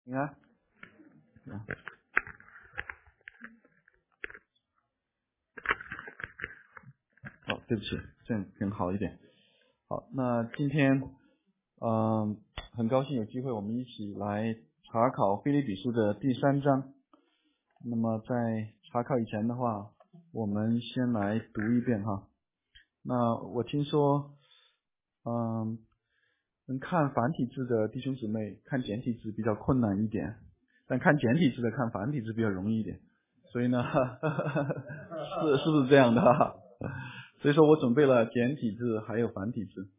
你看，好，对不起，这样更好一点。好，那今天，很高兴有机会我们一起来查考腓立比书的第3章。那么在查考以前的话，我们先来读一遍哈。那我听说，能看繁体字的弟兄姊妹看简体字比较困难一点，但看简体字的看繁体字比较容易一点。所以呢，是不是这样的哈？所以说我准备了简体字还有繁体字，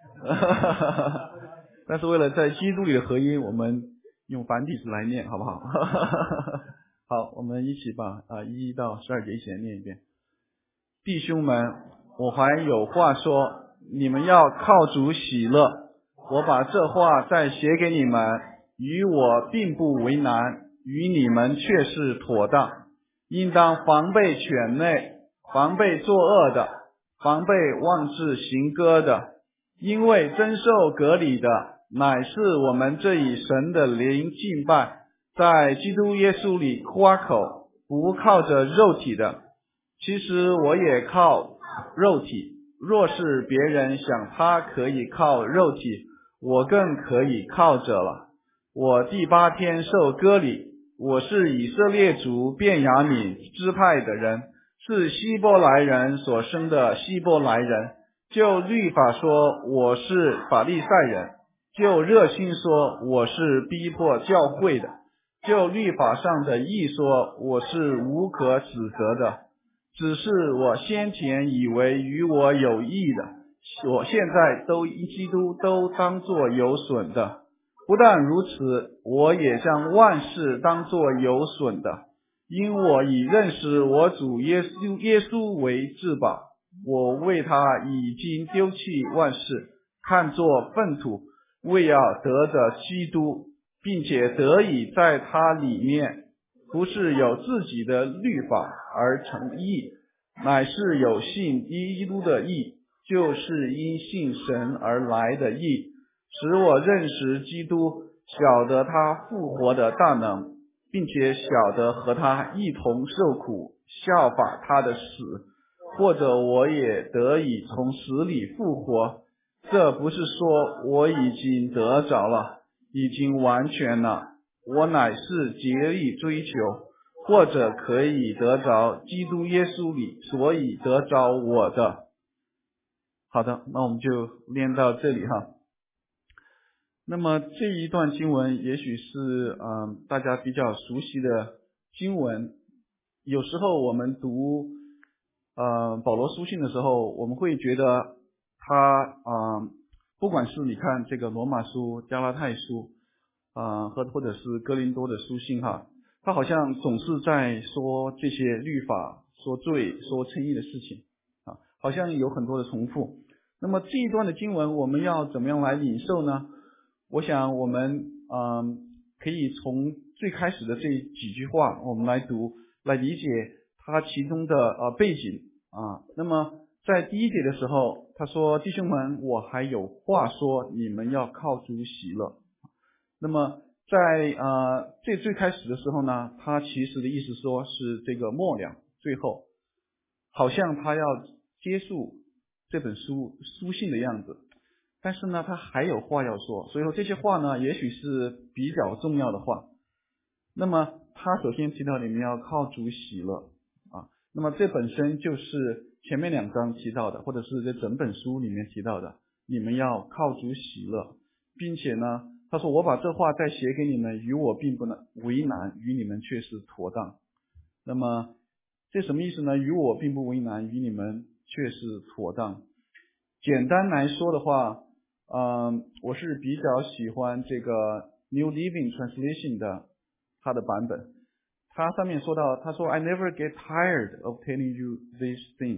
但是为了在基督里的合一，我们用繁体字来念，好不好？好，我们一起把1到12节一起来念一遍。弟兄们，我还有话说，你们要靠主喜乐。我把这话再写给你们，与我并不为难，与你们却是妥当。应当防备犬类，防备作恶的，防备妄自行割的，因为真受割礼的，乃是我们这以神的灵敬拜，在基督耶稣里夸口，不靠着肉体的。其实我也靠肉体，若是别人想他可以靠肉体，我更可以靠着了。我第8天受割礼，我是以色列族便雅悯支派的人，是希伯来人所生的希伯来人。就律法说，我是法利赛人；就热心说，我是逼迫教会的；就律法上的义说，我是无可指责的。只是我先前以为与我有益的，我现在都因基督都当作有损的。不但如此，我也将万事当作有损的，因我以认识我主耶稣为至宝。我为他已经丢弃万事，看作粪土，为要得着基督，并且得以在他里面，不是有自己的律法而成义，乃是有信基督的义，就是因信神而来的义，使我认识基督，晓得他复活的大能，并且晓得和他一同受苦，效法他的死，或者我也得以从死里复活。这不是说我已经得着了，已经完全了，我乃是竭力追求，或者可以得着基督耶稣里所以得着我的。好的，那我们就念到这里哈。那么这一段经文也许是大家比较熟悉的经文。有时候我们读保罗书信的时候，我们会觉得他不管是你看这个罗马书、加拉太书或者是哥林多的书信哈，他好像总是在说这些律法、说罪、说称义的事情好像有很多的重复。那么这一段的经文我们要怎么样来领受呢？我想我们可以从最开始的这几句话我们来读，来理解它其中的背景那么在第1节的时候，他说：弟兄们，我还有话说，你们要靠主喜乐。那么在最开始的时候呢，他其实的意思说是这个末了，最后好像他要结束这本书信的样子，但是呢他还有话要说，所以说这些话呢也许是比较重要的话。那么他首先提到你们要靠主喜乐那么这本身就是前面2章提到的，或者是这整本书里面提到的，你们要靠主喜乐，并且呢他说我把这话再写给你们，与我并不为难，与你们却是妥当。那么这什么意思呢？与我并不为难，与你们却是妥当。简单来说的话我是比较喜欢这个 New Living Translation 的它的版本。它上面说到，他说 I never get tired of telling you these things,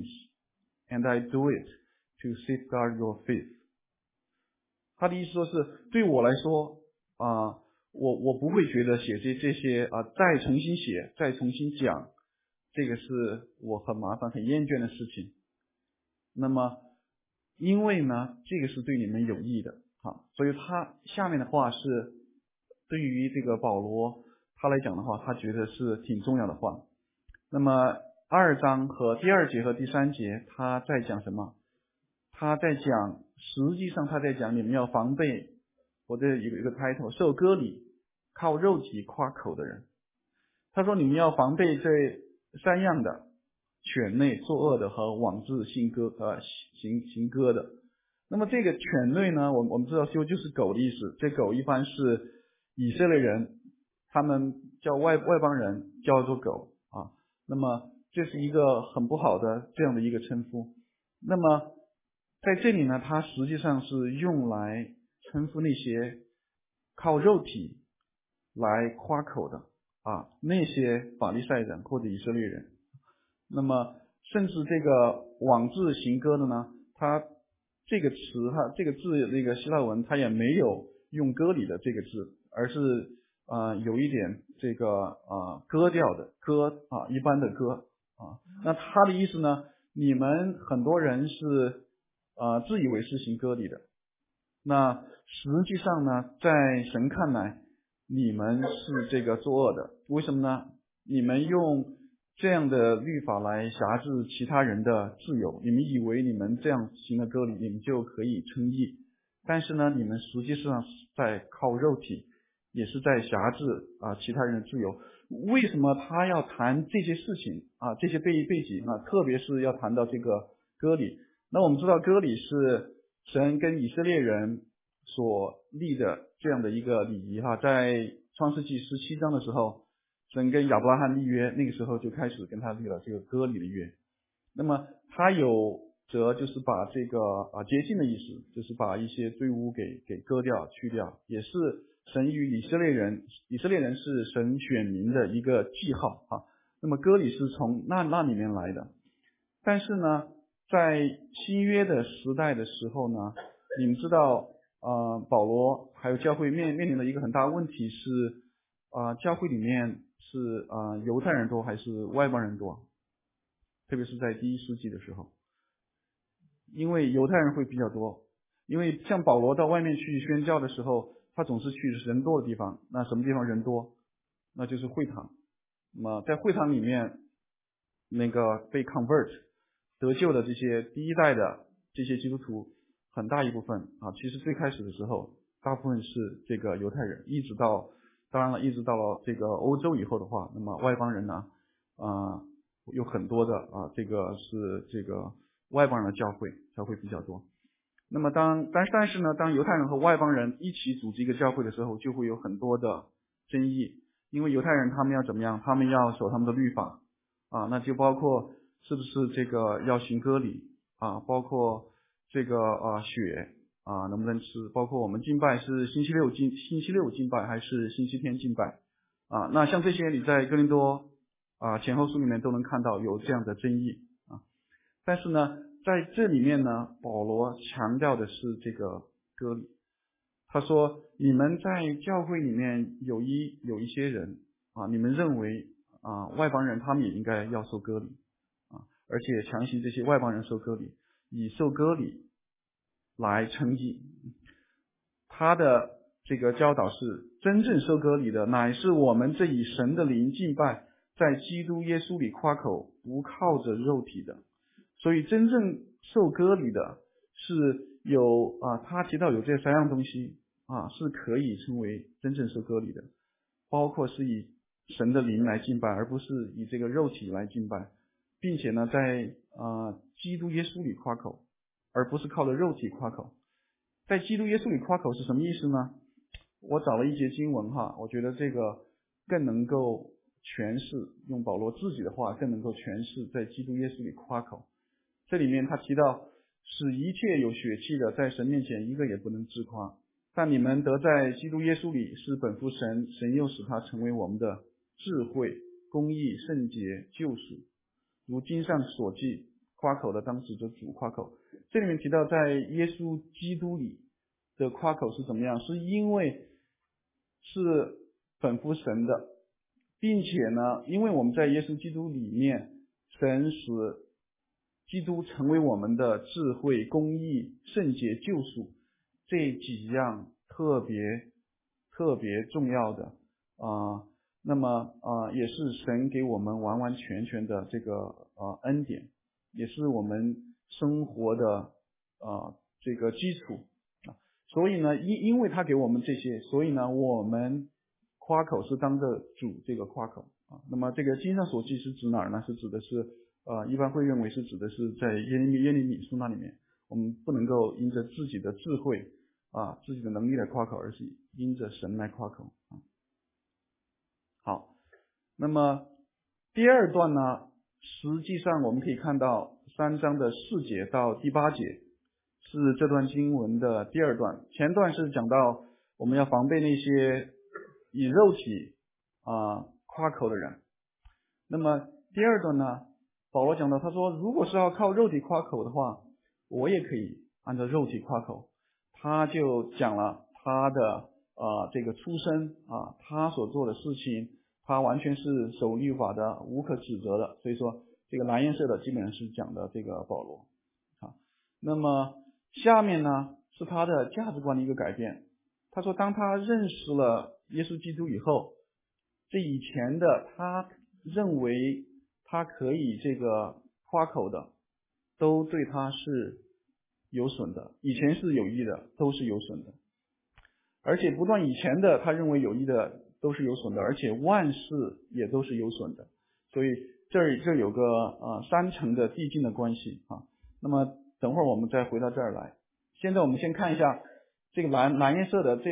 and I do it to safeguard your faith。 他的意思说是对我来说我不会觉得写这些再重新写再重新讲，这个是我很麻烦很厌倦的事情。那么因为呢这个是对你们有益的所以他下面的话是对于这个保罗他来讲的话，他觉得是挺重要的话。那么2章和第2节和第3节他在讲什么？他在讲，实际上他在讲你们要防备，我这有一个 title， 受割礼靠肉体夸口的人。他说你们要防备这3样的：犬类、作恶的和妄自行割的。那么这个犬类呢，我们知道就是狗的意思。这狗一般是以色列人，他们叫外邦人叫做狗啊。那么这是一个很不好的这样的一个称呼。那么在这里呢，它实际上是用来称呼那些靠肉体来夸口的啊，那些法利赛人或者以色列人。那么甚至这个妄自行割的呢，它这个词这个字那个希腊文它也没有用割礼的这个字，而是有一点这个割掉的割一般的割啊。那它的意思呢，你们很多人是自以为是行割礼的，那实际上呢，在神看来你们是这个作恶的。为什么呢？你们用这样的律法来辖制其他人的自由，你们以为你们这样行的割礼你们就可以称义，但是呢，你们实际上是在靠肉体，也是在辖制其他人的自由。为什么他要谈这些事情这些背景特别是要谈到这个割礼？那我们知道割礼是神跟以色列人所立的这样的一个礼仪在创世纪17章的时候，神跟亚伯拉罕立约，那个时候就开始跟他立了这个割礼的约。那么他有则就是把这个洁净的意思，就是把一些罪污给割掉去掉，也是神与以色列人是神选民的一个记号那么割礼是从那里面来的。但是呢，在新约的时代的时候呢，你们知道保罗还有教会面临的一个很大问题是教会里面是犹太人多还是外邦人多？特别是在第1世纪的时候，因为犹太人会比较多，因为像保罗到外面去宣教的时候，他总是去人多的地方。那什么地方人多？那就是会堂。那么在会堂里面，那个被 convert 得救的这些第一代的这些基督徒，很大一部分其实最开始的时候大部分是这个犹太人，一直到了这个欧洲以后的话，那么外邦人呢有很多的这个是这个外邦人的教会比较多。那么但是呢，当犹太人和外邦人一起组织一个教会的时候，就会有很多的争议。因为犹太人他们要怎么样？他们要守他们的律法那就包括是不是这个要行割礼包括这个血能不能吃，包括我们敬拜是星期六敬拜还是星期天敬拜那像这些你在哥林多前后书里面都能看到有这样的争议但是呢，在这里面呢，保罗强调的是这个割礼。他说你们在教会里面有一些人你们认为外邦人他们也应该要受割礼而且强行这些外邦人受割礼，以受割礼来称义。他的这个教导是，真正受割礼的乃是我们这以神的灵敬拜，在基督耶稣里夸口，不靠着肉体的。所以真正受割礼的是有他提到有这3样东西是可以称为真正受割礼的，包括是以神的灵来敬拜，而不是以这个肉体来敬拜，并且呢在基督耶稣里夸口，而不是靠着肉体夸口。在基督耶稣里夸口是什么意思呢？我找了一节经文我觉得这个更能够诠释，用保罗自己的话更能够诠释在基督耶稣里夸口。这里面他提到，使一切有血气的在神面前一个也不能自夸，但你们得在基督耶稣里是本乎神，神又使他成为我们的智慧、公义、圣洁、救赎。如经上所记，夸口的当指着主夸口。这里面提到在耶稣基督里的夸口是怎么样？是因为是本乎神的，并且呢，因为我们在耶稣基督里面，神使基督成为我们的智慧、公义、圣洁、救赎，这几样特特别重要的那么也是神给我们完完全全的这个恩典，也是我们生活的这个基础所以呢，因为他给我们这些，所以呢，我们夸口是当着主这个夸口那么这个经上所记是指哪儿呢？是指的是一般会认为是指的是在耶利米书那里面，我们不能够因着自己的智慧自己的能力来夸口，而是因着神来夸口好，那么第二段呢，实际上我们可以看到3章的4节到第8节是这段经文的第二段，前段是讲到我们要防备那些以肉体夸口的人。那么第二段呢，保罗讲到，他说如果是要靠肉体夸口的话，我也可以按照肉体夸口。他就讲了他的这个出身他所做的事情，他完全是守律法的，无可指责的。所以说这个蓝颜色的基本上是讲的这个保罗那么下面呢是他的价值观的一个改变。他说当他认识了耶稣基督以后，这以前的他认为他可以这个夸口的都对他是有损的，以前是有益的都是有损的，而且不断以前的他认为有益的都是有损的，而且万事也都是有损的。所以这有个3层的递进的关系那么等会儿我们再回到这儿来。现在我们先看一下这个蓝颜色的这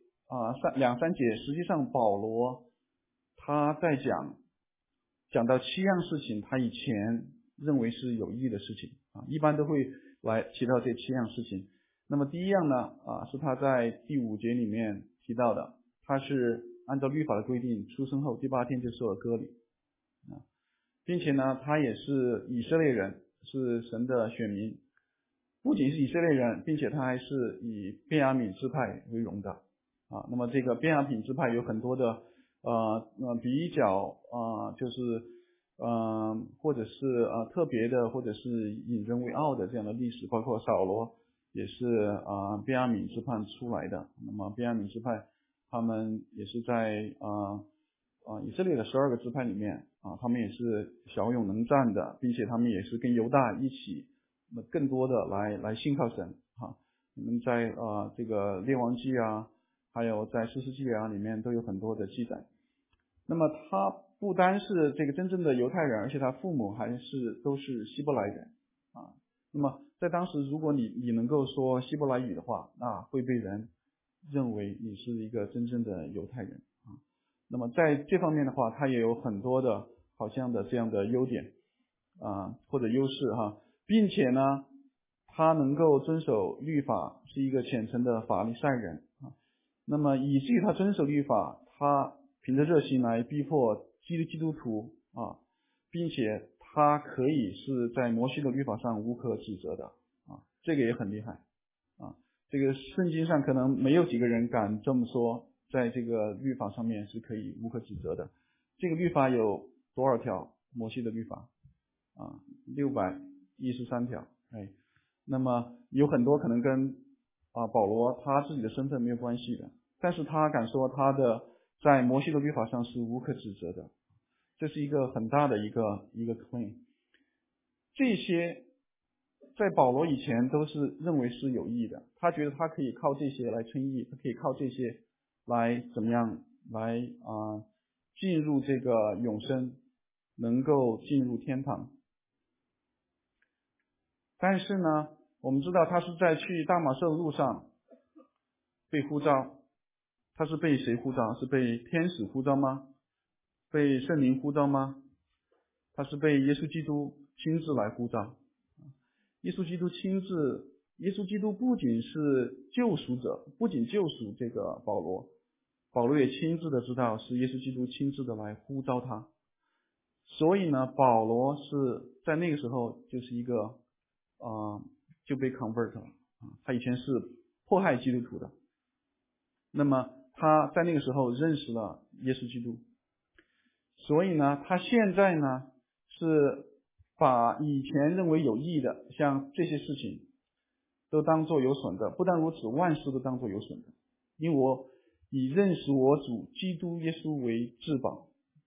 2、3节，实际上保罗他在讲到7样事情，他以前认为是有益的事情一般都会来提到这7样事情。那么第一样呢是他在第5节里面提到的，他是按照律法的规定出生后第8天就受了割礼并且呢他也是以色列人，是神的选民，不仅是以色列人，并且他还是以便雅悯支派为荣的那么这个便雅悯支派有很多的比较就是或者是特别的，或者是引人为傲的这样的历史，包括扫罗也是便雅悯支派出来的。那么便雅悯支派他们也是在以色列的12个支派里面他们也是骁勇能战的，并且他们也是跟犹大一起更多的来信靠神你们在这个列王记还有在士师记里面都有很多的记载。那么他不单是这个真正的犹太人，而且他父母都是希伯来人那么在当时如果你能够说希伯来语的话，那会被人认为你是一个真正的犹太人那么在这方面的话，他也有很多的好像的这样的优点或者优势并且呢他能够遵守律法，是一个虔诚的法利赛人那么以至于他遵守律法，他凭着热心来逼迫基督徒并且他可以是在摩西的律法上无可指责的这个也很厉害这个圣经上可能没有几个人敢这么说，在这个律法上面是可以无可指责的。这个律法有多少条？摩西的律法613条那么有很多可能跟保罗他自己的身份没有关系的，但是他敢说他的在摩西的律法上是无可指责的，这是一个很大的一个 claim。 这些在保罗以前都是认为是有益的，他觉得他可以靠这些来称义，他可以靠这些来怎么样来进入这个永生，能够进入天堂。但是呢我们知道他是在去大马色的路上被呼召，他是被谁呼召？是被天使呼召吗？被圣灵呼召吗？他是被耶稣基督亲自来呼召。耶稣基督不仅是救赎者，不仅救赎这个保罗也亲自的知道是耶稣基督亲自的来呼召他。所以呢保罗是在那个时候就是一个就被 convert 了他以前是迫害基督徒的，那么他在那个时候认识了耶稣基督，所以呢他现在呢是把以前认为有益的像这些事情都当作有损的，不但如此，万事都当作有损的。 以认识我主基督耶稣为至宝，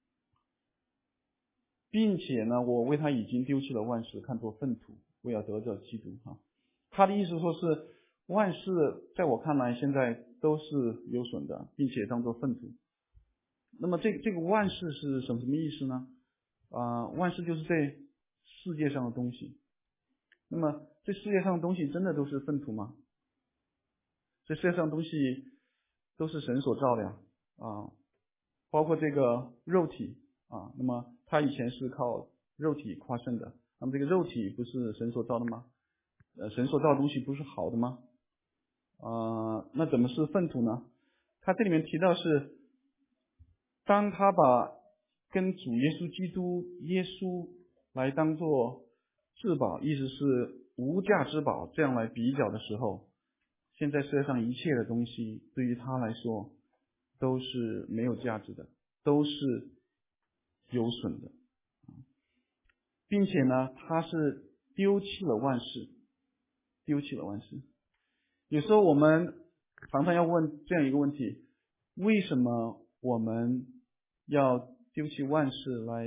并且呢，我为他已经丢弃了万事，看作粪土，为要得着基督。他的意思说是万事在我看来现在都是有损的，并且当作粪土。那么这个万事是什么意思呢？万事就是这世界上的东西。那么这世界上的东西真的都是粪土吗？这世界上的东西都是神所造的呀，包括这个肉体那么它以前是靠肉体夸胜的，那么这个肉体不是神所造的吗？神所造的东西不是好的吗？那怎么是粪土呢？他这里面提到是，当他把跟主耶稣基督耶稣来当作至宝，意思是无价之宝，这样来比较的时候，现在世界上一切的东西对于他来说都是没有价值的，都是有损的，并且呢，他是丢弃了万事，丢弃了万事。有时候我们常常要问这样一个问题：为什么我们要丢弃万事来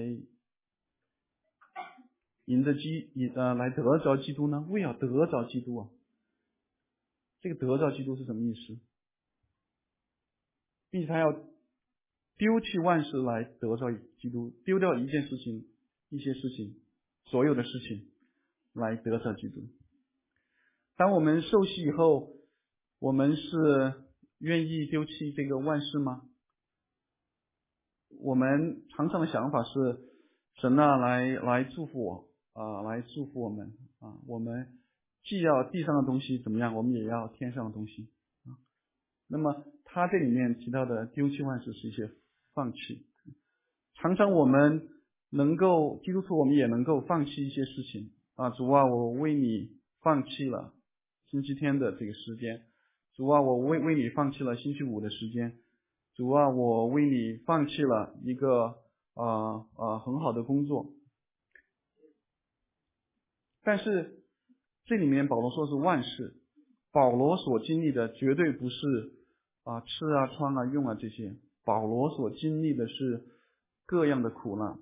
来得着基督呢？为了得着基督啊，这个得着基督是什么意思？并且他要丢弃万事来得着基督，丢掉一件事情、一些事情、所有的事情来得着基督。当我们受洗以后，我们是愿意丢弃这个万事吗？我们常常的想法是，神来祝福我来祝福我们我们既要地上的东西怎么样，我们也要天上的东西那么他这里面提到的丢弃万事是一些放弃。常常我们能够基督徒，我们也能够放弃一些事情主啊，我为你放弃了星期天的这个时间，主啊，我为你放弃了星期五的时间，主啊，我为你放弃了一个很好的工作。但是这里面保罗说是万事，保罗所经历的绝对不是吃穿用这些，保罗所经历的是各样的苦难。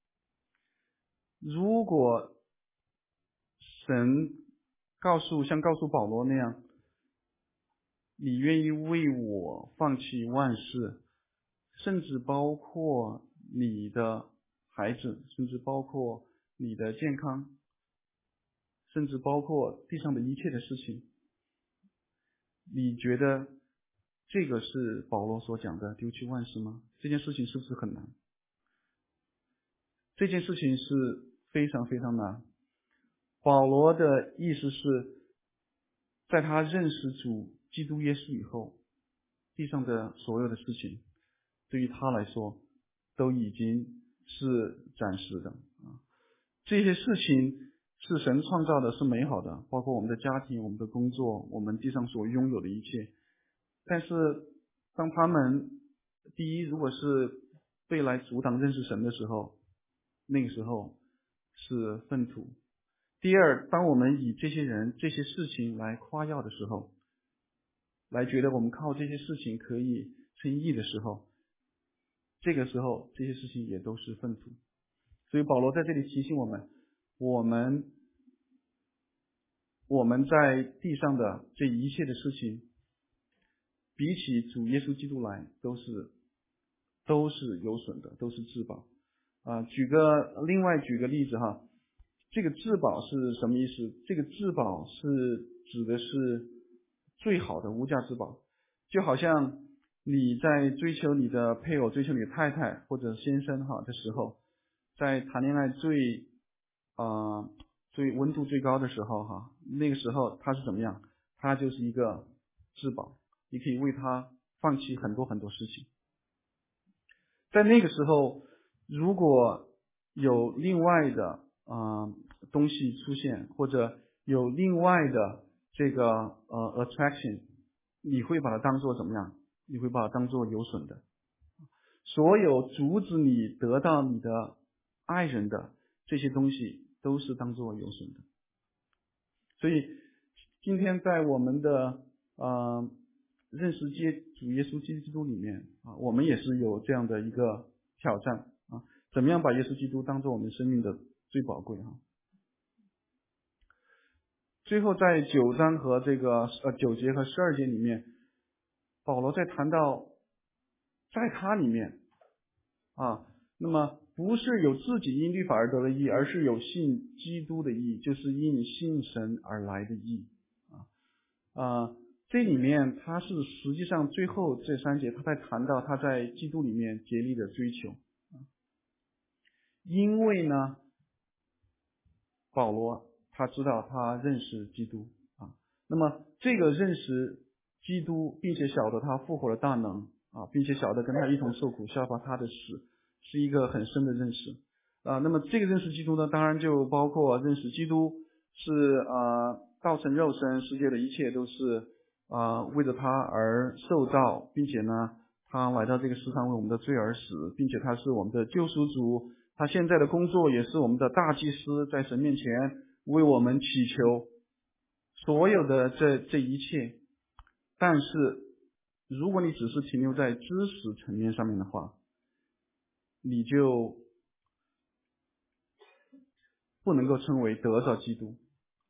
如果神像告诉保罗那样，你愿意为我放弃万事，甚至包括你的孩子，甚至包括你的健康，甚至包括地上的一切的事情，你觉得这个是保罗所讲的丢弃万事吗？这件事情是不是很难？这件事情是非常非常难。保罗的意思是，在他认识主基督耶稣以后，地上的所有的事情对于他来说都已经是暂时的这些事情是神创造的，是美好的，包括我们的家庭、我们的工作、我们地上所拥有的一切。但是当他们第一，如果是被来阻挡认识神的时候，那个时候是粪土。第二，当我们以这些人、这些事情来夸耀的时候，来觉得我们靠这些事情可以称义的时候，这个时候这些事情也都是粪土。所以保罗在这里提醒我们，我们在地上的这一切的事情，比起主耶稣基督来，都是有损的，都是至宝另外举个例子这个至宝是什么意思？这个至宝是指的是最好的无价之宝，就好像你在追求你的配偶、追求你的太太或者先生的时候，在谈恋爱最温度最高的时候那个时候他是怎么样？他就是一个至宝，你可以为他放弃很多很多事情。在那个时候，如果有另外的东西出现，或者有另外的这个attraction， 你会把它当作怎么样？你会把它当作有损的。所有阻止你得到你的爱人的这些东西都是当作有损的。所以今天在我们的认识主耶稣基督里面我们也是有这样的一个挑战怎么样把耶稣基督当作我们生命的最宝贵最后在9章和这个9节和12节里面，保罗在谈到在他里面那么不是有自己因律法而得的义，而是有信基督的义，就是因信神而来的义这里面他是实际上最后这3节他在谈到他在基督里面竭力的追求因为呢保罗他知道他认识基督那么这个认识基督并且晓得他复活的大能并且晓得跟他一同受苦效法他的死是一个很深的认识那么这个认识基督呢当然就包括认识基督是道成肉身，世界的一切都是为着他而受造，并且呢他来到这个世上为我们的罪而死，并且他是我们的救赎主，他现在的工作也是我们的大祭司，在神面前为我们祈求所有的这一切。但是如果你只是停留在知识层面上面的话，你就不能够称为得着基督。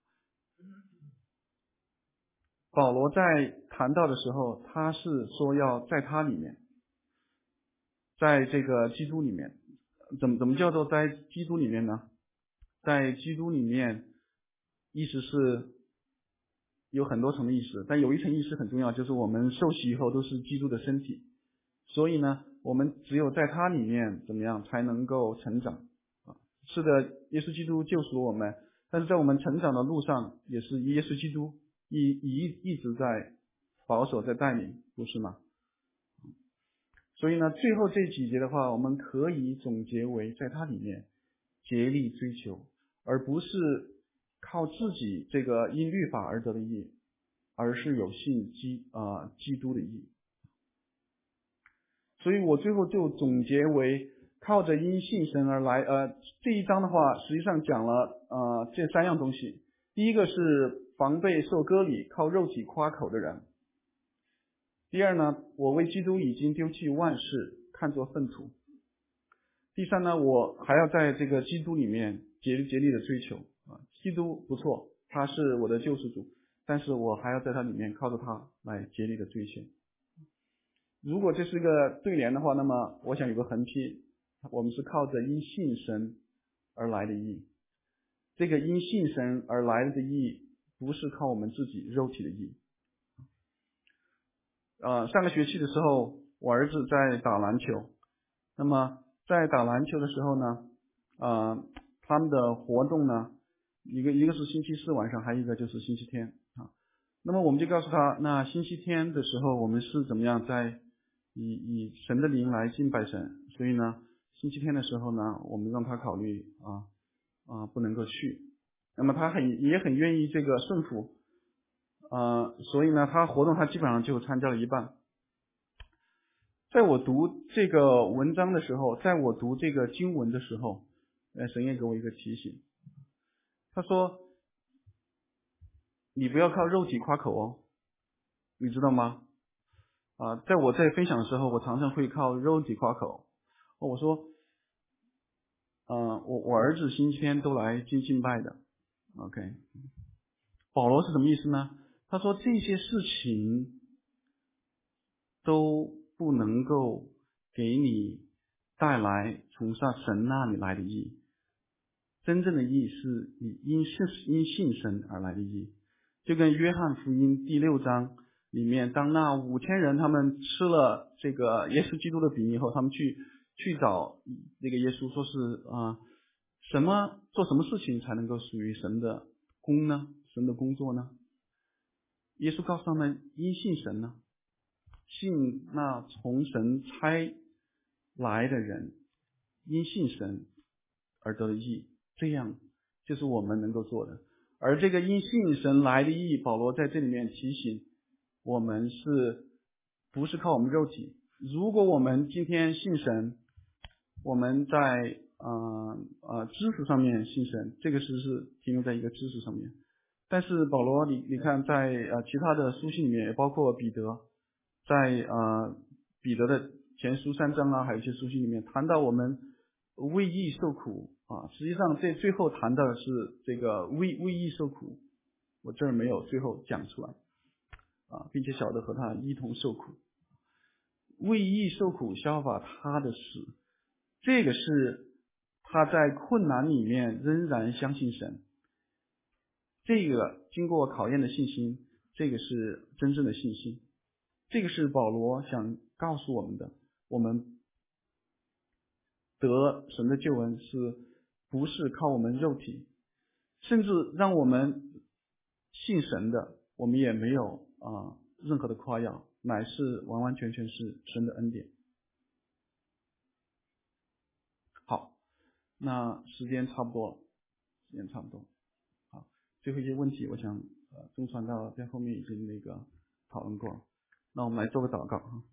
保罗在谈到的时候，他是说要在他里面，在这个基督里面，怎么叫做在基督里面呢？在基督里面，意思是有很多层的意思，但有一层意思很重要，就是我们受洗以后都是基督的身体，所以呢，我们只有在他里面怎么样才能够成长是的，耶稣基督救赎我们，但是在我们成长的路上，也是耶稣基督一直在保守在带领，不是吗？所以呢，最后这几节的话，我们可以总结为在他里面竭力追求，而不是靠自己这个因律法而得的义，而是有信基督的义。所以我最后就总结为靠着因信神而来。这一章的话，实际上讲了这3样东西。第一个是防备受割礼、靠肉体夸口的人。第二呢，我为基督已经丢弃万事，看作粪土。第三呢，我还要在这个基督里面竭力的追求基督不错，他是我的救世主，但是我还要在他里面靠着他来竭力的追求。如果这是个对联的话，那么我想有个横批，我们是靠着因信神而来的义。这个因信神而来的义，不是靠我们自己肉体的义。上个学期的时候，我儿子在打篮球。那么在打篮球的时候呢，他们的活动呢，一个是星期四晚上，还有一个就是星期天那么我们就告诉他，那星期天的时候，我们是怎么样在以神的灵来敬拜神，所以呢，星期天的时候呢，我们让他考虑不能够去。那么他也很愿意这个顺服所以呢，他活动他基本上就参加了一半。在我读这个文章的时候，在我读这个经文的时候，神也给我一个提醒，他说你不要靠肉体夸口你知道吗？在我在分享的时候，我常常会靠肉体夸口。我说我儿子星期天都来敬拜的 OK。 保罗是什么意思呢？他说这些事情都不能够给你带来从神那里来的义，真正的义是你因信神而来的义。就跟约翰福音第6章里面，当那5000人他们吃了这个耶稣基督的饼以后，他们去找这个耶稣，说是做什么事情才能够属于神的功呢？神的工作呢？耶稣告诉他们，因信神呢，信那从神差来的人，因信神而得的义，这样就是我们能够做的。而这个因信神来的义，保罗在这里面提醒我们是不是靠我们肉体。如果我们今天信神，我们在知识上面信神，这个是停留在一个知识上面。但是保罗你看在其他的书信里面，也包括彼得在彼得的前书3章啊，还有一些书信里面谈到我们为义受苦啊，实际上这最后谈的是这个为义受苦，我这儿没有最后讲出来啊，并且晓得和他一同受苦，为义受苦效法他的死，这个是他在困难里面仍然相信神，这个经过考验的信心，这个是真正的信心，这个是保罗想告诉我们的，我们得神的救恩不是靠我们肉体，甚至让我们信神的，我们也没有任何的夸耀，乃是完完全全是神的恩典。好，那时间差不多了，好，最后一些问题我想中传道在后面已经讨论过了，那我们来做个祷告啊。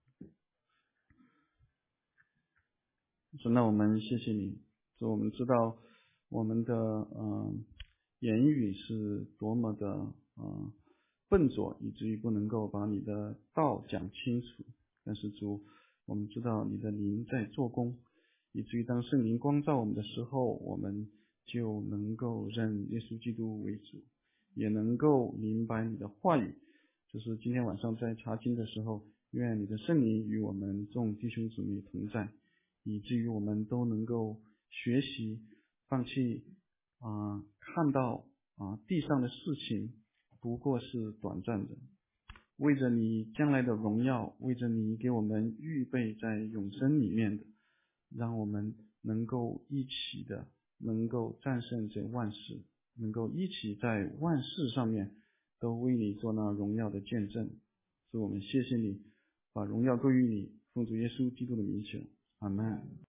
主，那我们谢谢你，主，我们知道我们的言语是多么的笨拙，以至于不能够把你的道讲清楚。但是主，我们知道你的灵在做工，以至于当圣灵光照我们的时候，我们就能够认耶稣基督为主，也能够明白你的话语。就是今天晚上在查经的时候，愿你的圣灵与我们众弟兄姊妹同在，以至于我们都能够学习放弃看到地上的事情不过是短暂的，为着你将来的荣耀，为着你给我们预备在永生里面的，让我们能够一起的能够战胜这万事，能够一起在万事上面都为你做那荣耀的见证。所以我们谢谢你，把荣耀归于你，奉主耶稣基督的名求，阿们。